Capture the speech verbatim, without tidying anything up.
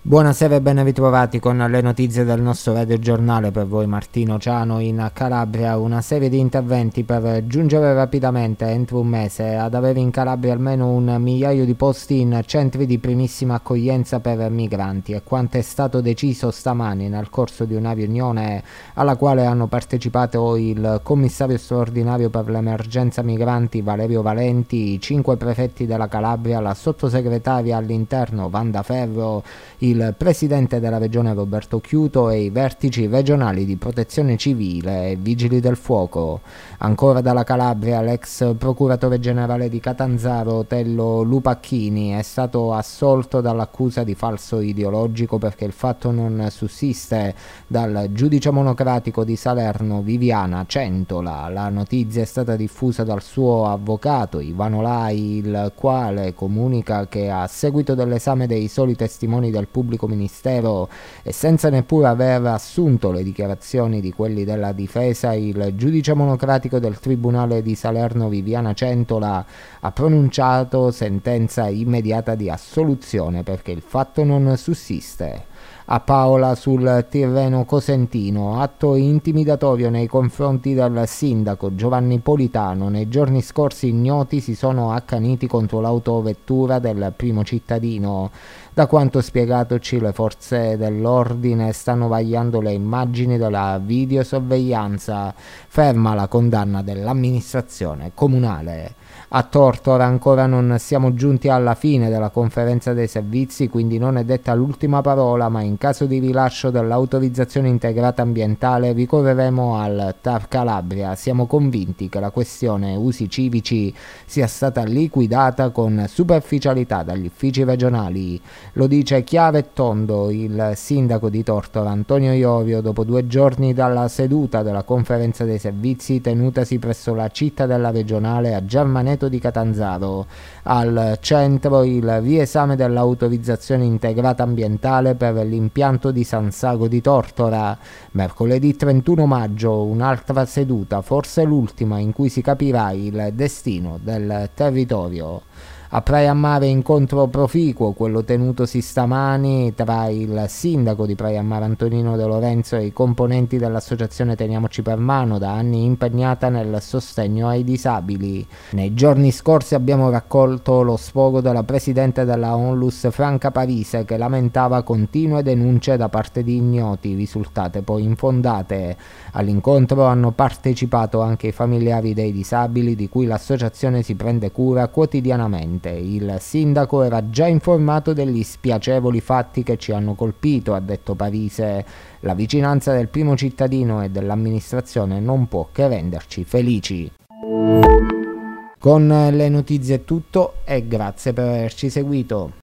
Buonasera e ben ritrovati con le notizie del nostro radiogiornale. Per voi Martino Ciano. In Calabria una serie di interventi per giungere rapidamente entro un mese ad avere in Calabria almeno un migliaio di posti in centri di primissima accoglienza per migranti e quanto è stato deciso stamani nel corso di una riunione alla quale hanno partecipato il commissario straordinario per l'emergenza migranti Valerio Valenti, i cinque prefetti della Calabria, la sottosegretaria all'interno Wanda Ferro, il il presidente della regione Roberto Chiuto e i vertici regionali di protezione civile e vigili del fuoco. Ancora dalla Calabria, l'ex procuratore generale di Catanzaro Tello Lupacchini è stato assolto dall'accusa di falso ideologico perché il fatto non sussiste dal giudice monocratico di Salerno Viviana Centola. La notizia è stata diffusa dal suo avvocato Ivano Lai, il quale comunica che a seguito dell'esame dei soli testimoni del pubblico ministero e senza neppure aver assunto le dichiarazioni di quelli della difesa, il giudice monocratico del tribunale di Salerno Viviana Centola ha pronunciato sentenza immediata di assoluzione perché il fatto non sussiste. A Paola sul Tirreno Cosentino, atto intimidatorio nei confronti del sindaco Giovanni Politano. Nei giorni scorsi ignoti si sono accaniti contro l'autovettura del primo cittadino. Da quanto spiegatoci, le forze dell'ordine stanno vagliando le immagini della videosorveglianza. Ferma la condanna dell'amministrazione comunale. A Tortora ancora non siamo giunti alla fine della conferenza dei servizi, quindi non è detta l'ultima parola, ma in caso di rilascio dell'autorizzazione integrata ambientale ricorreremo al T A R Calabria. Siamo convinti che la questione usi civici sia stata liquidata con superficialità dagli uffici regionali. Lo dice chiaro e tondo il sindaco di Tortora Antonio Iorio dopo due giorni dalla seduta della conferenza dei servizi tenutasi presso la cittadella regionale a Germaneto di Catanzaro. Al centro il riesame dell'autorizzazione integrata ambientale per l'impianto di San Saro di Tortora. Mercoledì trentuno maggio un'altra seduta, forse l'ultima, in cui si capirà il destino del territorio. A Praia a Mare incontro proficuo, quello tenutosi stamani tra il sindaco di Praia a Mare Antonino De Lorenzo e i componenti dell'associazione Teniamoci per Mano, da anni impegnata nel sostegno ai disabili. Nei giorni scorsi abbiamo raccolto lo sfogo della presidente della Onlus Franca Parise, che lamentava continue denunce da parte di ignoti, risultate poi infondate. All'incontro hanno partecipato anche i familiari dei disabili, di cui l'associazione si prende cura quotidianamente. Il sindaco era già informato degli spiacevoli fatti che ci hanno colpito, ha detto Parise. La vicinanza del primo cittadino e dell'amministrazione non può che renderci felici. Con le notizie è tutto e grazie per averci seguito.